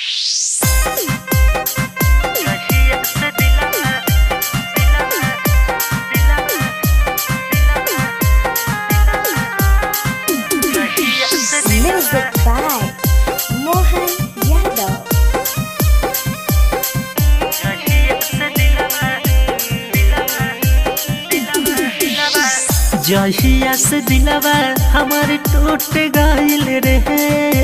Music by Mohan Yadav. जहिया से दिलवा हमारे टूट गइल रहे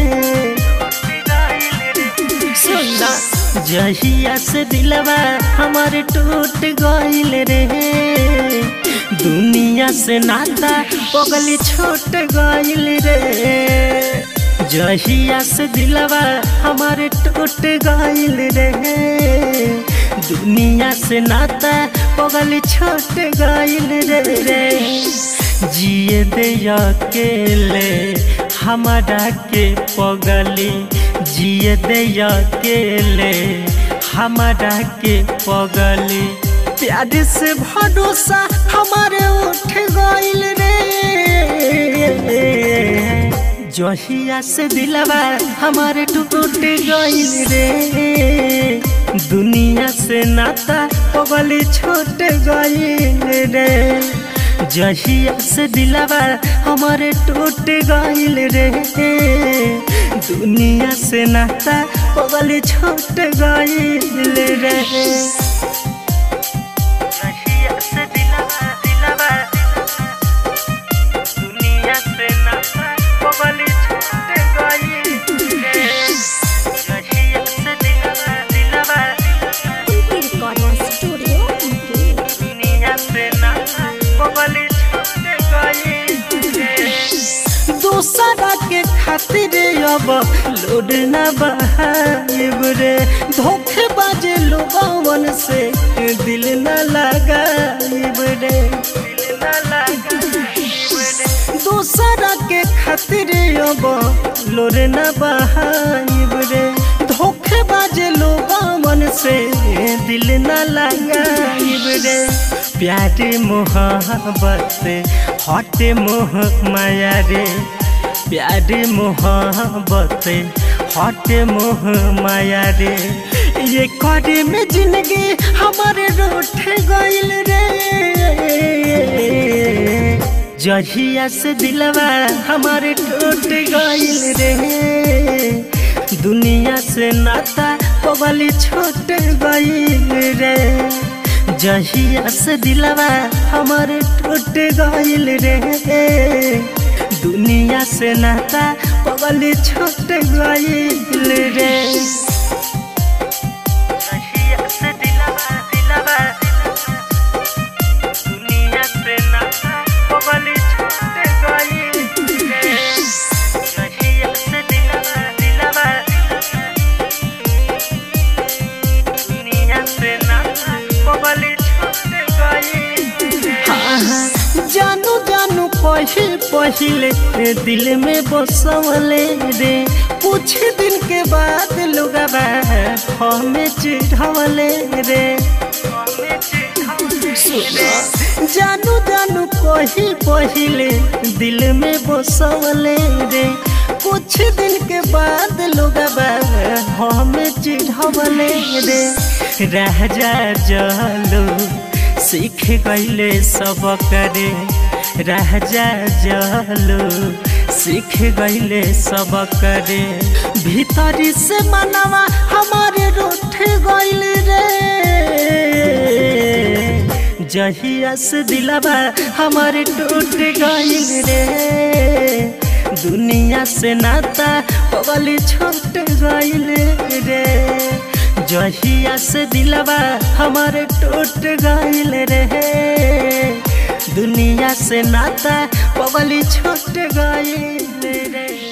सुनना जहिया से दिलवा हमारे टूट गइल रहे दुनिया से नाता पगली छोट गइल रे जहिया से दिलवा हमारे टूट गइल रहे दुनिया से नाता पगली छोट गइल रे जिए दे अकेले हमारा के पगली जिए दे अकेले हमारा के पगली प्यार से भरोसा हमारे उठ गइल रे जहिया से दिलवा हमारे टूट गइल रे दुनिया से नाता पगली छोट गइल रे जहिया से दिलवा हमारे टूट गइल रे दुनिया से नाता पगली छोट गइल रे जहिया से दिलवा दुनिया से नाता पगली छोट गइल रे जहिया से दिलवा Recording Studio. दुनिया से नाता पगली दूसरा के खातिर अब लोड न बहाइब रे धोखेबाज लोगवन से दिल न लगाइब रे दूसरा के खातिर अब लोड न बहाइब रे धोखेबाज लोगवन से दिल न लगाइब रे प्यार मोहब्बत हट मोह माया रे प्यार मोहब्बत हट मोह माया रे ये करे में जिंदगी हमारे रूठ गइल रे जहिया से दिलवा हमारे टूट गइल रे दुनिया से नाता पगली छोट गइल रे जहिया से दिलवा हमारे टूट गइल रे दुनिया से नाता पगली छोट गइल रे जहिया से दिलवा दुनिया से नाता पगली छोट गइल रे जहिया से दिलवा दुनिया से नाता पगली जानू जानू पहिले दिल में बसवले रे कुछ दिन के बाद लोगवा हमें चिढ़वले रे जानू जानू पहिले दिल में बसवले रे कुछ दिन के बाद लोगवा हमें चिढ़वले रे राजा जलो सीख गइले सब करे राजा जलो सीख गइले सब करे भीतरी से मनवा हमारे रूठ गइल रे जहिया से दिलवा हमारे टूट गइल रे दुनिया से नाता पगली छोट गइल रे जहिया से दिलवा हमारे टूट गइल रे दुनिया से नाता पगली छोट गइल रे।